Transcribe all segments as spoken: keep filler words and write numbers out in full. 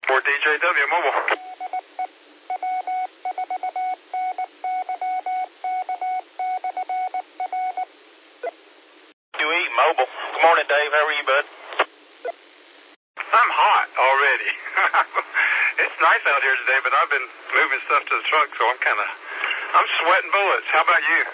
For D J W Mobile. U E Mobile. Good morning, Dave. How are you, bud? I'm hot already. It's nice out here today, but I've been moving stuff to the truck, so I'm kind of, I'm sweating bullets. How about you?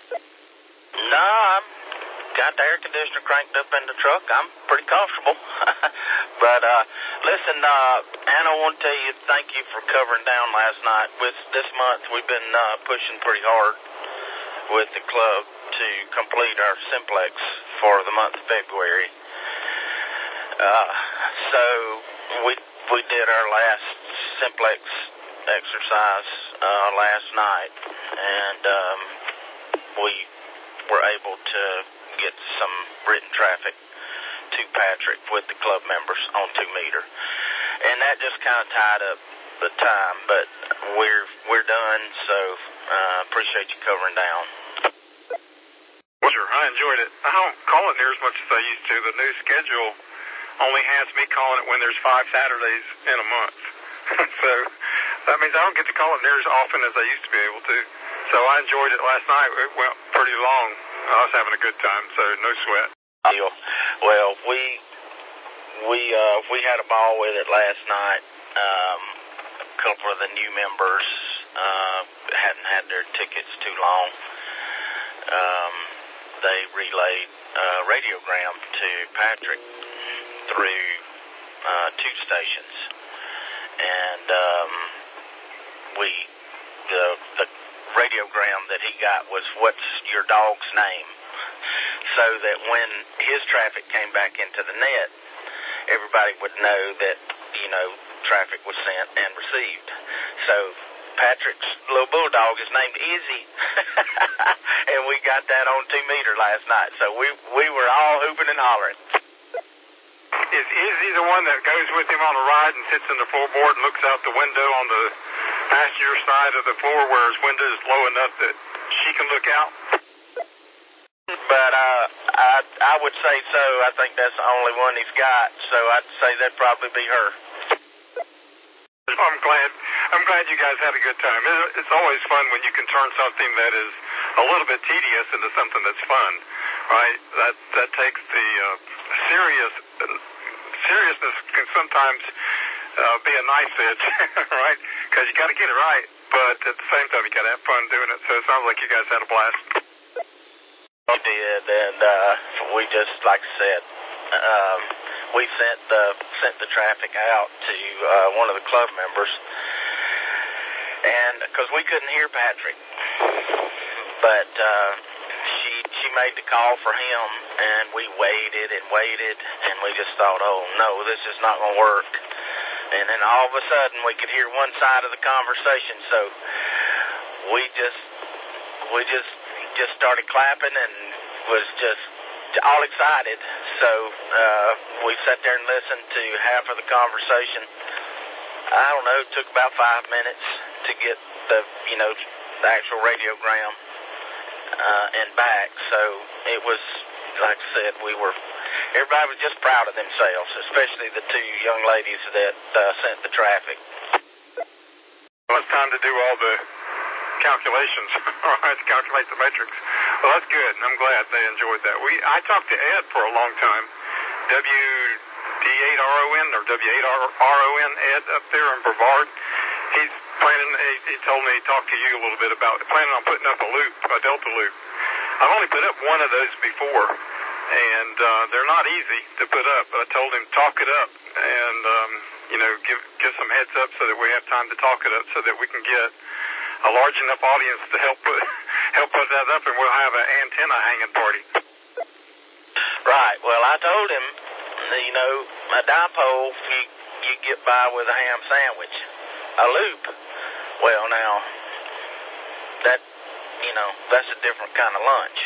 No, I'm got the air conditioner cranked up in the truck. I'm pretty comfortable. But, uh, listen, uh, Anna, I want to tell you thank you for covering down last night. With this month, we've been uh, pushing pretty hard with the club to complete our Simplex for the month of February. Uh, so we we did our last Simplex exercise uh, last night, and um, we were able to get some written traffic to Patrick with the club members on two meter, and that just kind of tied up the time. But we're we're done, so uh, appreciate you covering down. Sure, I enjoyed it. I don't call it near as much as I used to. The new schedule only has me calling it when there's five Saturdays in a month. So that means I don't get to call it near as often as I used to be able to. So I enjoyed it last night. It went pretty long. I was having a good time, so no sweat. Well, we we uh, we had a ball with it last night. Um, a couple of the new members uh, hadn't had their tickets too long. Um, they relayed a radiogram to Patrick through uh, two stations, and um, we the the radiogram that he got was, "What's your dog's name?" So that when his traffic came back into the net, everybody would know that, you know, traffic was sent and received. So Patrick's little bulldog is named Izzy, and we got that on two meter last night. So we we were all hooping and hollering. Is Izzy the one that goes with him on a ride and sits in the floorboard and looks out the window on the passenger side of the floor where his window is low enough that she can look out? But uh, I I would say so. I think that's the only one he's got. So I'd say that'd probably be her. I'm glad. I'm glad you guys had a good time. It's always fun when you can turn something that is a little bit tedious into something that's fun, right? That that takes the uh, serious seriousness can sometimes uh, be a knife edge, right? Because you got to get it right, but at the same time you got to have fun doing it. So it sounds like you guys had a blast. We did, and uh, we just, like I said, um, we sent the sent the traffic out to uh, one of the club members, and because we couldn't hear Patrick, but uh, she she made the call for him, and we waited and waited, and we just thought, oh no, this is not going to work. And then all of a sudden, we could hear one side of the conversation, so we just we just. just started clapping and was just all excited. So uh, we sat there and listened to half of the conversation. I don't know, it took about five minutes to get the, you know, the actual radiogram uh, and back. So it was, like I said, we were, everybody was just proud of themselves, especially the two young ladies that uh, sent the traffic. Well, it's time to do all the calculations, right, to calculate the matrix. Well, that's good, and I'm glad they enjoyed that. We I talked to Ed for a long time, W D eight R O N or W eight R O N, Ed up there in Brevard. He's planning, he, he told me he talked to you a little bit about planning on putting up a loop, a Delta loop. I've only put up one of those before, and uh, they're not easy to put up. I told him, talk it up, and, um, you know, give, give some heads up so that we have time to talk it up so that we can get a large enough audience to help put help put that up, and we'll have an antenna hanging party. Right. Well, I told him, you know, a dipole, you you get by with a ham sandwich. A loop, well, now that you know that's a different kind of lunch.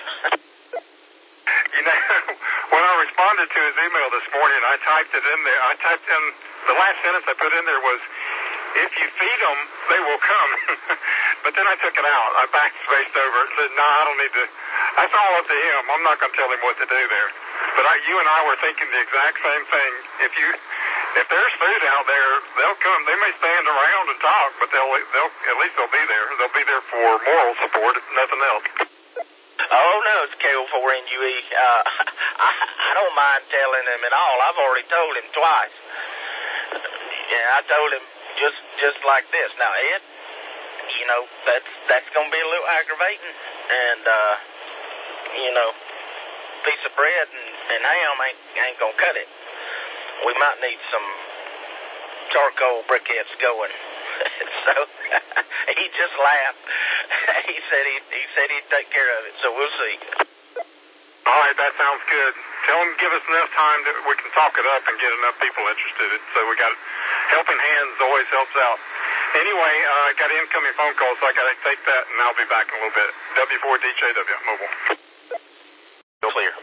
You know, when I responded to his email this morning, I typed it in there. I typed in the last sentence I put in there was, if you feed them, they will come. But then I took it out. I backspaced over it and said, no, I don't need to. That's all up to him. I'm not going to tell him what to do there. But I, you and I were thinking the exact same thing. If you if there's food out there, they'll come. They may stand around and talk, but they'll they'll at least they'll be there. They'll be there for moral support, if nothing else. Oh, no, it's K O four N U E. Uh, I, I don't mind telling him at all. I've already told him twice. Yeah, I told him just just like this. Now, Ed, you know, that's that's going to be a little aggravating. And, uh, you know, a piece of bread and, and ham ain't, ain't going to cut it. We might need some charcoal briquettes going. So he just laughed. He said he he said he'd take care of it. So we'll see. All right, that sounds good. Tell him to give us enough time that we can talk it up and get enough people interested. So we got helping hands always helps out. Anyway, uh, I got an incoming phone call, so I got to take that, and I'll be back in a little bit. W four D J W Mobile. Clear.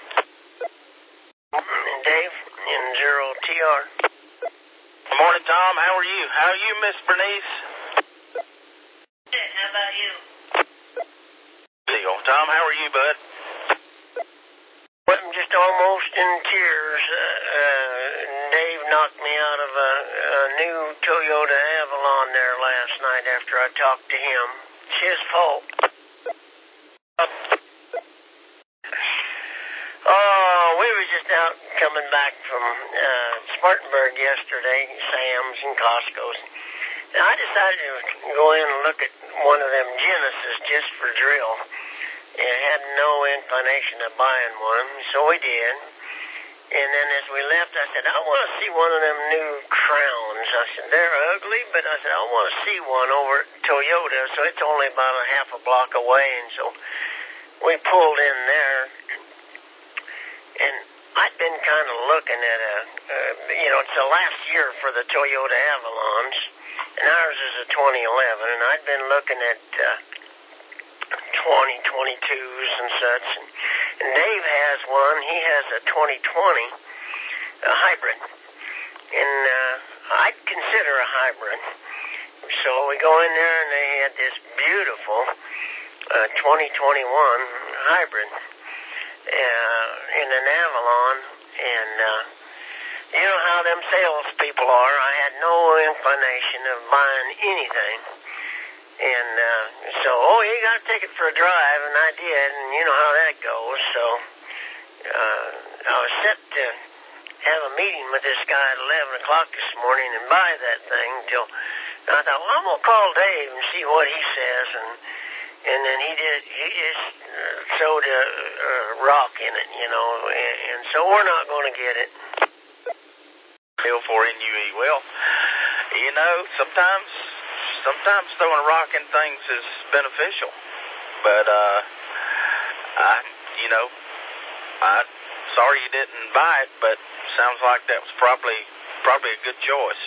Dave in zero T R. Good morning, Tom. How are you? How are you, Miss Bernice? Good. How about you? Deal. Tom, how are you, bud? Well, I'm just almost in tears. Uh, uh, Dave knocked me out of a, a new Toyota Avalon there last night after I talked to him. It's his fault. Oh, we were just out coming back from uh, Spartanburg yesterday, Sam's and Costco's. And I decided to go in and look at one of them Genesis just for drill. I had no inclination of buying one, so we did. And then as we left, I said, I want to see one of them new Crowns. I said, they're ugly, but I said, I want to see one over at Toyota, so it's only about a half a block away. And so we pulled in there, and I'd been kind of looking at a, uh, you know, it's the last year for the Toyota Avalons, and ours is a twenty eleven, and I'd been looking at uh, twenty twenty-twos and such, and, and Dave has one. He has a twenty twenty, a hybrid, and uh, I'd consider a hybrid. So we go in there, and they had this beautiful uh, twenty twenty-one hybrid uh, in an Avalon, and uh, you know how them salespeople are. I had no inclination of buying anything. And uh, so, oh, you got to take it for a drive, and I did, and you know how that goes. So uh, I was set to have a meeting with this guy at eleven o'clock this morning and buy that thing. Till and I thought, well, I'm gonna call Dave and see what he says, and and then he did. He just uh, sewed a, a rock in it, you know, and, and so we're not going to get it. L four N U E. Well, you know, sometimes. Sometimes throwing a rock in things is beneficial, but uh, I, you know, I'm sorry you didn't buy it, but sounds like that was probably probably a good choice.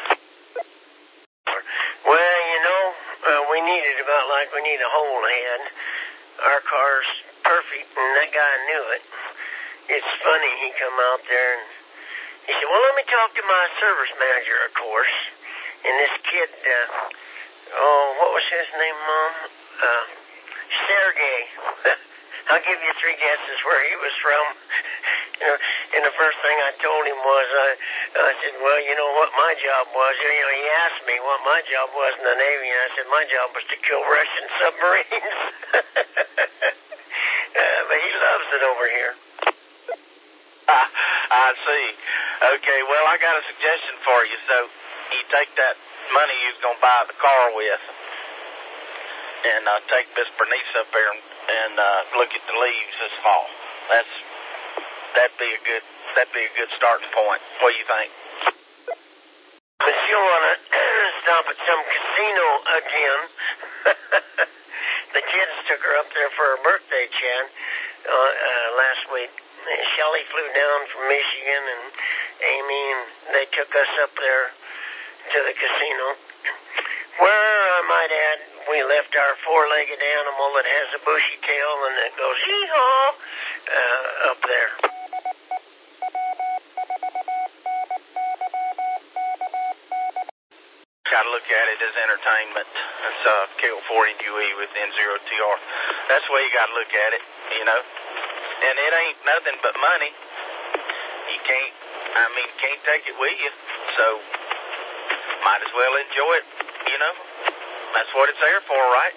Well, you know, uh, we need it about like we need a whole head. Our car's perfect, and that guy knew it. It's funny, he come out there and he said, well, let me talk to my service manager, of course. And this kid, uh, oh, what was his name, Mom? Uh, Sergey. I'll give you three guesses where he was from. You know, and the first thing I told him was, uh, I said, well, you know what my job was. You know, he asked me what my job was in the Navy, and I said my job was to kill Russian submarines. uh, but he loves it over here. I, I see. Okay, well, I got a suggestion for you. So you take that money you was going to buy the car with and uh, take Miss Bernice up there and, and uh, look at the leaves this fall. That's that'd be a good that'd be a good starting point. What do you think? But she'll want to stop at some casino again. The kids took her up there for her birthday, Chad, uh, uh, last week. Shelley flew down from Michigan, and Amy, and they took us up there to the casino, where I might add, we left our four-legged animal that has a bushy tail and that goes hee-haw uh, up there. Got to look at it as entertainment. That's uh, K O four N U E with N zero T R. That's the way you got to look at it, you know. And it ain't nothing but money. You can't I mean, you can't take it with you, so might as well enjoy it, you know. That's what it's there for, right?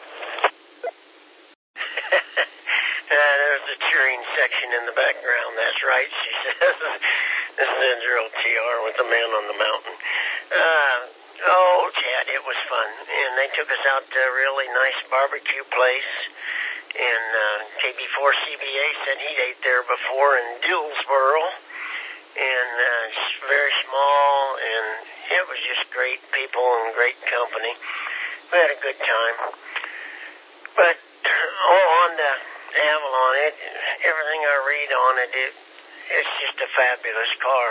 Uh, there's the cheering section in the background. That's right, she says. This is Andrew L T R with the Man on the Mountain. Uh, oh, Chad, it was fun. And they took us out to a really nice barbecue place. And uh, K B four C B A said he'd ate there before in Dillsboro. And uh, it's very small, and it was just great people and great company. We had a good time. But oh, on the Avalon, it, everything I read on it, it, it's just a fabulous car.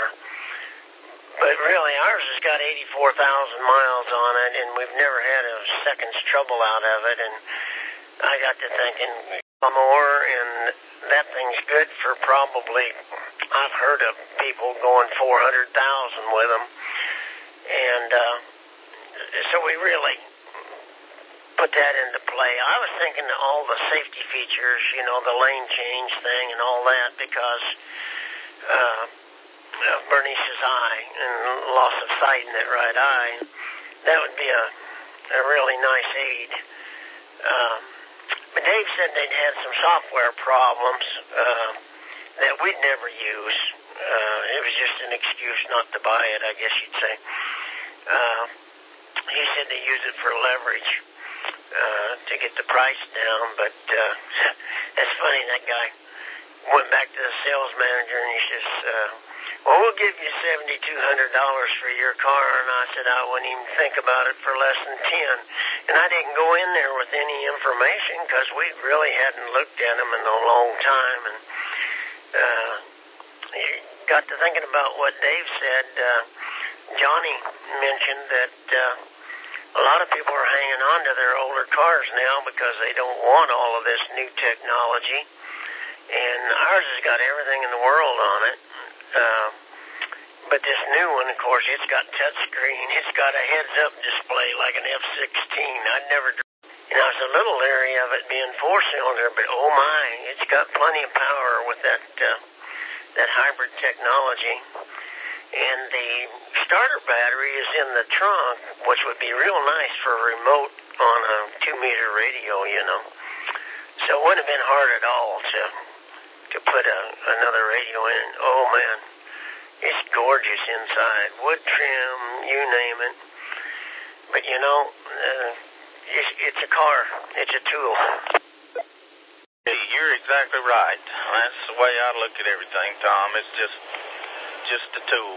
But really, ours has got eighty-four thousand miles on it, and we've never had a second's trouble out of it. And I got to thinking more, and that thing's good for probably, I've heard of people going four hundred thousand with them. And uh, so we really put that into play. I was thinking all the safety features, you know, the lane change thing and all that, because uh, of Bernice's eye and loss of sight in that right eye. That would be a, a really nice aid. Um, but Dave said they'd had some software problems uh, that we'd never use. Uh, it was just an excuse not to buy it, I guess you'd say. Uh, he said they use it for leverage. Uh, to get the price down, but uh, that's funny, that guy went back to the sales manager and he says, uh, well, we'll give you seven thousand two hundred dollars for your car, and I said I wouldn't even think about it for less than ten. And I didn't go in there with any information because we really hadn't looked at them in a long time, and uh, got to thinking about what Dave said. uh, Johnny mentioned that uh, a lot of people are hanging on to their older cars now because they don't want all of this new technology. And ours has got everything in the world on it. Uh, but this new one, of course, it's got touchscreen. It's got a heads-up display like an F sixteen. I'd never... You know, it's a little leery of it being four-cylinder, but oh my, it's got plenty of power with that, uh, that hybrid technology. And the starter battery is in the trunk, which would be real nice for a remote on a two-meter radio, you know. So it wouldn't have been hard at all to to put a, another radio in. Oh, man, it's gorgeous inside. Wood trim, you name it. But, you know, uh, it's, it's a car. It's a tool. You're exactly right. That's the way I look at everything, Tom. It's just... just a tool.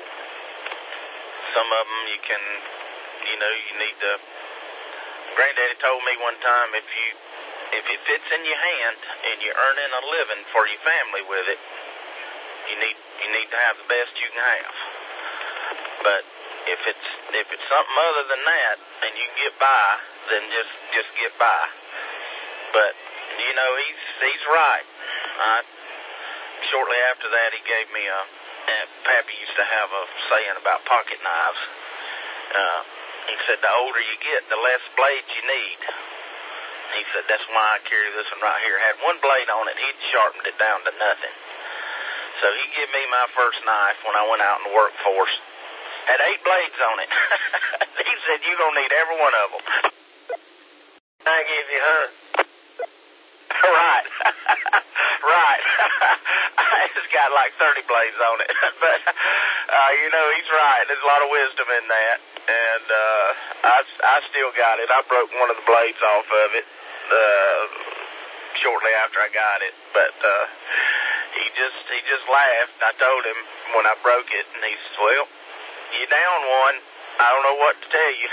Some of them you can, you know, you need to... Granddaddy told me one time, if you, if it fits in your hand and you're earning a living for your family with it, you need, you need to have the best you can have. But if it's, if it's something other than that and you can get by, then just, just get by. But, you know, he's, he's right. I, shortly after that, he gave me a... And Pappy used to have a saying about pocket knives. Uh, he said, the older you get, the less blades you need. He said, that's why I carry this one right here. It had one blade on it. He'd sharpened it down to nothing. So he gave me my first knife when I went out in the workforce. Had eight blades on it. He said, you're going to need every one of them. I gave you, huh? Right. Right. It's got like thirty blades on it. But, uh, you know, he's right. There's a lot of wisdom in that. And uh, I, I still got it. I broke one of the blades off of it uh, shortly after I got it. But uh, he just he just laughed. I told him when I broke it, and he said, well, you down one. I don't know what to tell you.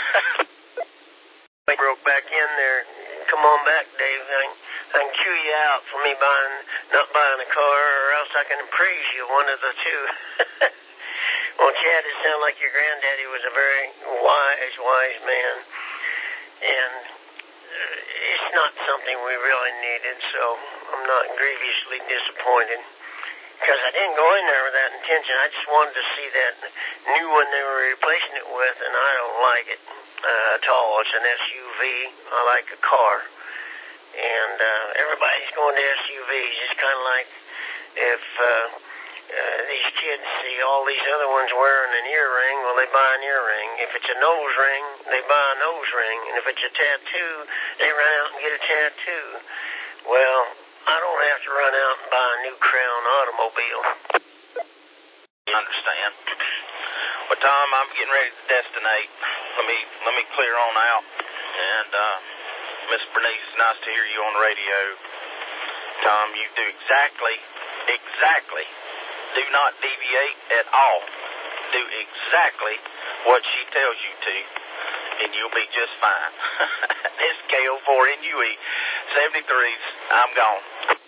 I broke back in there. Come on back, Dave. I, I can chew you out for me buying, not buying a car, or else I can praise you, one of the two. Well, Chad, it sounded like your granddaddy was a very wise, wise man. And uh, it's not something we really needed, so I'm not grievously disappointed. Because I didn't go in there with that intention. I just wanted to see that new one they were replacing it with, and I don't like it uh, at all. It's an S U V. I like a car. And uh, everybody's going to S U Vs. It's kind of like if uh, uh, these kids see all these other ones wearing an earring, well, they buy an earring. If it's a nose ring, they buy a nose ring. And if it's a tattoo, they run out and get a tattoo. Well, I don't have to run out and buy a new Crown automobile. You understand? Well, Tom, I'm getting ready to destinate. Let me let me clear on out. And uh, Miss Bernice, it's nice to hear you on the radio. Tom, you do exactly, exactly. Do not deviate at all. Do exactly what she tells you to, and you'll be just fine. This K O four N U E seventy-threes. I'm gone.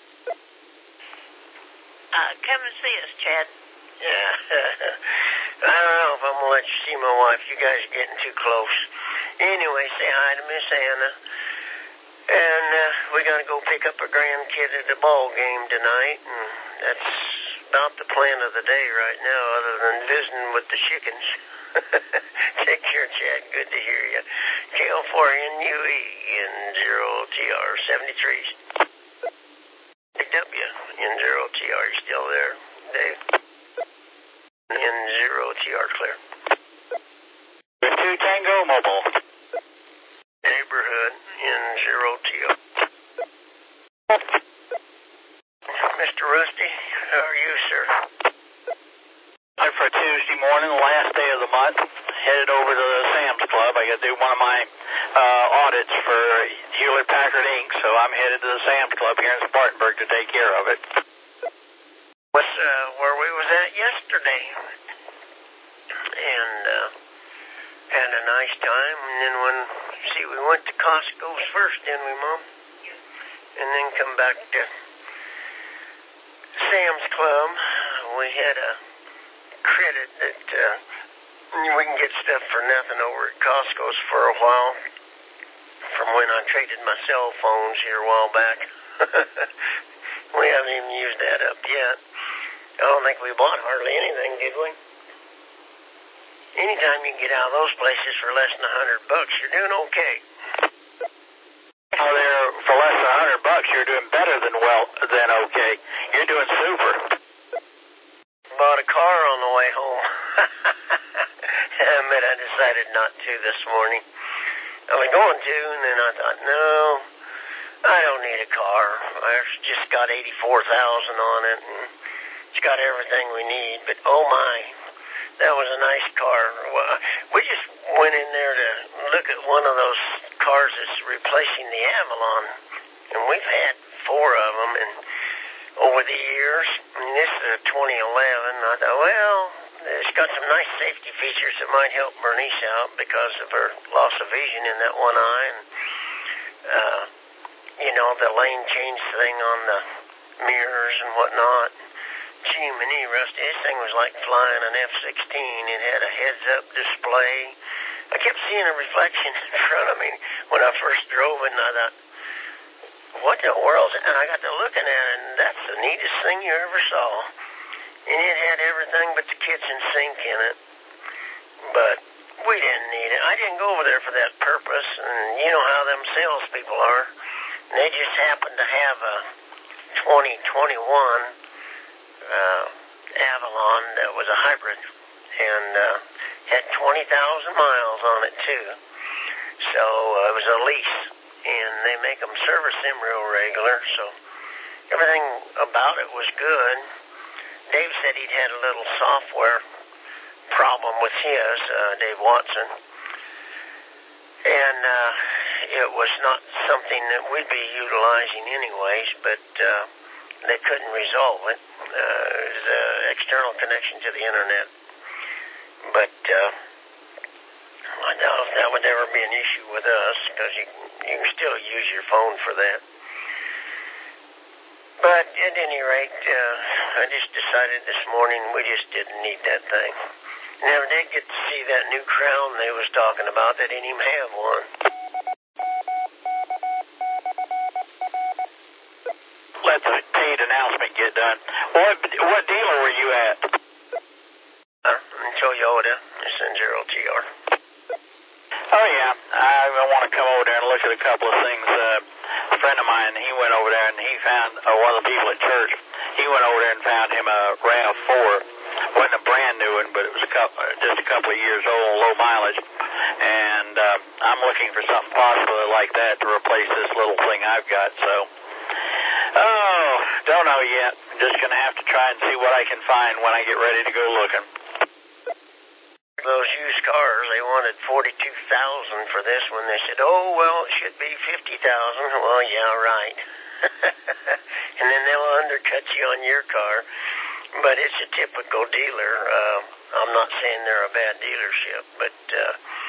Uh, come and see us, Chad. Yeah. I don't know if I'm going to let you see my wife. You guys are getting too close. Anyway, say hi to Miss Anna. And uh, we got to go pick up a grandkid at the ball game tonight. And that's about the plan of the day right now, other than visiting with the chickens. Take care, Chad. Good to hear you. K O four N U E in zero T R seventy-threes. W in zero T R. You still there, Dave? In zero T R clear. two Tango Mobile. Neighborhood in zero T R. Mister Rusty, how are you, sir? I'm for Tuesday morning, the last day of the month. Headed over to the Sam's Club. I got to do one of my uh, audits for Hewlett Packard Incorporated. So I'm headed to the Sam's Club here in Spartanburg to take care of it. What's uh, where we was at yesterday, and uh, had a nice time. And then when see we went to Costco's first, didn't we, Mom? And then come back to Sam's Club. We had a credit that uh, we can get stuff for nothing over at Costco's for a while. From when I traded my cell phones here a while back. We haven't even used that up yet. I don't think we bought hardly anything, did we? Anytime you can get out of those places for less than a hundred bucks, you're doing okay. Oh, there for less than a hundred bucks, you're doing better than well than okay. You're doing super. Bought a car on the way home. I admit I decided not to this morning. I was going to, and then I thought, no, I don't need a car. I've just got eighty-four thousand on it, and it's got everything we need. But oh my, that was a nice car. We just went in there to look at one of those cars that's replacing the Avalon, and we've had four of them, and over the years, and this is a twenty eleven. I thought, well, it's got some nice safety features that might help Bernice out because of her loss of vision in that one eye, and uh, you know, the lane change thing on the mirrors and whatnot. Gee, many Rusty, this thing was like flying an F sixteen. It had a heads-up display. I kept seeing a reflection in front of me when I first drove it, and I thought, what in the world? And I got to looking at it, and that's the neatest thing you ever saw. And it had everything but the kitchen sink in it. But we didn't need it. I didn't go over there for that purpose, and you know how them salespeople are. And they just happened to have a twenty twenty-one uh, Avalon that was a hybrid, and uh, had twenty thousand miles on it, too. So uh, it was a lease. And they make them service them real regular, so everything about it was good. Dave said he'd had a little software problem with his, uh, Dave Watson, and uh, it was not something that we'd be utilizing anyways, but uh, they couldn't resolve it. Uh, it was an external connection to the internet, but uh, I doubt if that would ever be an issue with us, because you, you can still use your phone for that. But at any rate, uh, I just decided this morning we just didn't need that thing. Never did get to see that new Crown they was talking about. They didn't even have one. Let the paid announcement get done. What what dealer were you at? Uh, in Toyota. It's in zero T R. Oh, yeah. I, I want to come over there and look at a couple of things. Uh, a friend of mine, he went over there and he found uh, one of the people at church. he went over there and found him a RAV four. Wasn't a brand new one, but it was a couple, just a couple of years old, low mileage. And uh, I'm looking for something possibly like that to replace this little thing I've got. So, oh, don't know yet. I'm just going to have to try and see what I can find when I get ready to go looking. Those used cars, they wanted forty-two thousand dollars for this one. They said, oh, well, it should be fifty thousand dollars. Well, yeah, right. And then they'll undercut you on your car. But it's a typical dealer. Uh, I'm not saying they're a bad dealership, but uh,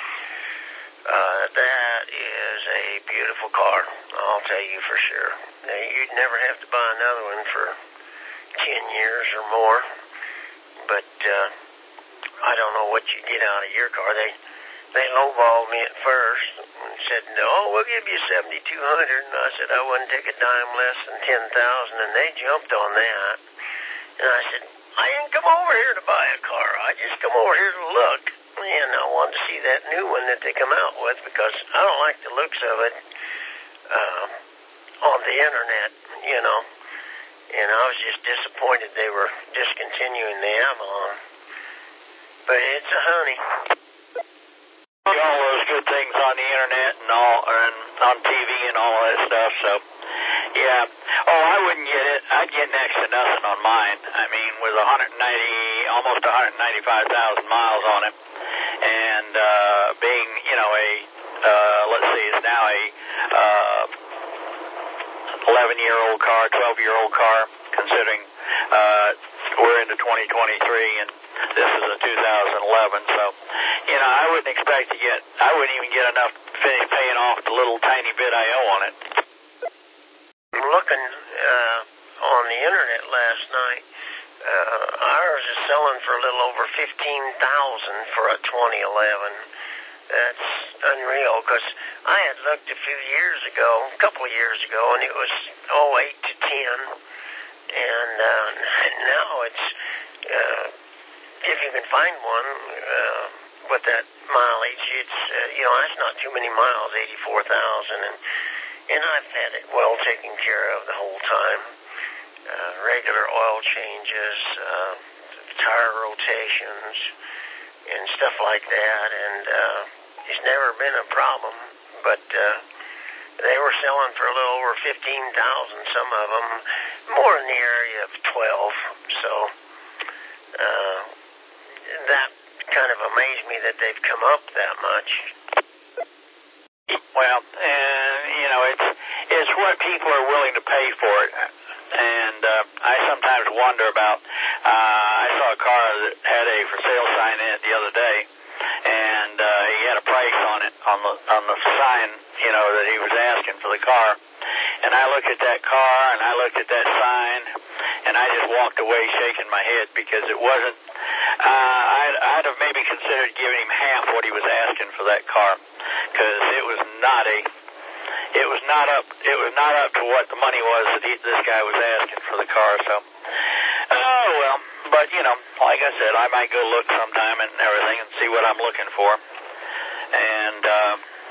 uh, that is a beautiful car. I'll tell you for sure. Now, you'd never have to buy another one for ten years or more. But uh, I don't know what you get out of your car. They they lowballed me at first and said, no, we'll give you seventy-two hundred dollars. And I said I wouldn't take a dime less than ten thousand dollars, and they jumped on that. And I said, I didn't come over here to buy a car. I just come over here to look. And I wanted to see that new one that they come out with because I don't like the looks of it uh, on the internet, you know. And I was just disappointed they were discontinuing the Avalon. But it's a honey. All those good things on the internet and all, and on T V and all that stuff, so... Yeah. Oh, I wouldn't get it. I'd get next to nothing on mine. I mean, with one hundred ninety, almost one hundred ninety-five thousand miles on it, and uh, being, you know, a, uh, let's see, it's now a uh, eleven-year-old car, twelve-year-old car, considering uh, we're into twenty twenty-three, and this is a two thousand eleven. So, you know, I wouldn't expect to get, I wouldn't even get enough to finish paying off the little tiny bit I owe on it. Looking uh, on the internet last night, uh, ours is selling for a little over fifteen thousand dollars for a twenty eleven. That's unreal because I had looked a few years ago, a couple of years ago, and it was oh eight to ten, and uh, now it's uh, if you can find one uh, with that mileage, it's uh, you know that's not too many miles, eighty-four thousand, and. And I've had it well taken care of the whole time. Uh, regular oil changes, uh, tire rotations, and stuff like that. And uh, it's never been a problem. But uh, they were selling for a little over fifteen thousand dollars, some of them, more in the area of twelve. So uh, that kind of amazed me that they've come up that much. Well, uh, you know, it's it's what people are willing to pay for it, and uh, I sometimes wonder about. Uh, I saw a car that had a for sale sign in it the other day, and uh, he had a price on it on the on the sign, you know, that he was asking for the car. And I looked at that car, and I looked at that sign, and I just walked away shaking my head because it wasn't. Uh, I'd, I'd have maybe considered giving him half what he was asking for that car, because it was not a, it was not up, it was not up to what the money was that he, this guy was asking for the car. So, oh well. But you know, like I said, I might go look sometime and everything and see what I'm looking for. And uh,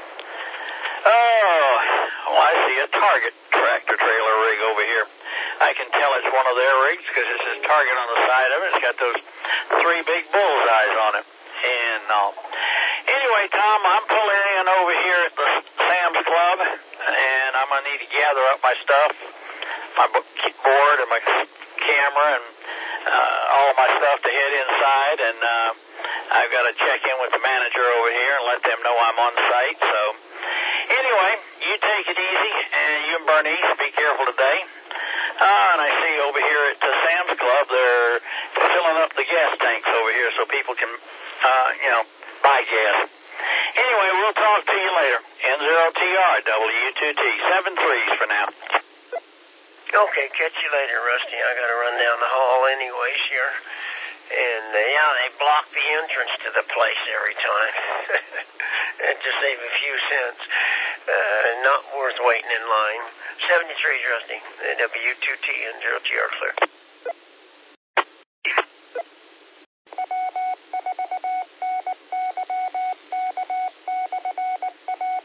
oh, well, I see a Target tractor trailer rig over here. I can tell it's one of their rigs because it says Target on the side of it. It's got those three big bullseyes on it. And uh, anyway, Tom, I'm pulling in over here at the Sam's Club, and I'm going to need to gather up my stuff, my board and my camera and uh, all my stuff to head inside. And uh, I've got to check in with the manager over here and let them know I'm on site. So anyway, you take it easy, and you and Bernice, be careful today. Uh, and I see over here at the Sam's Club, they're filling up the gas tanks over here so people can, uh, you know, buy gas. Anyway, we'll talk to you later. N zero T R, W two T, seven threes for now. Okay, catch you later, Rusty. I got to run down the hall anyways here. And, uh, yeah, they block the entrance to the place every time. And to save a few cents. Uh, not worth waiting in line. seventy-three, Rusty. W two T and zero T R clear.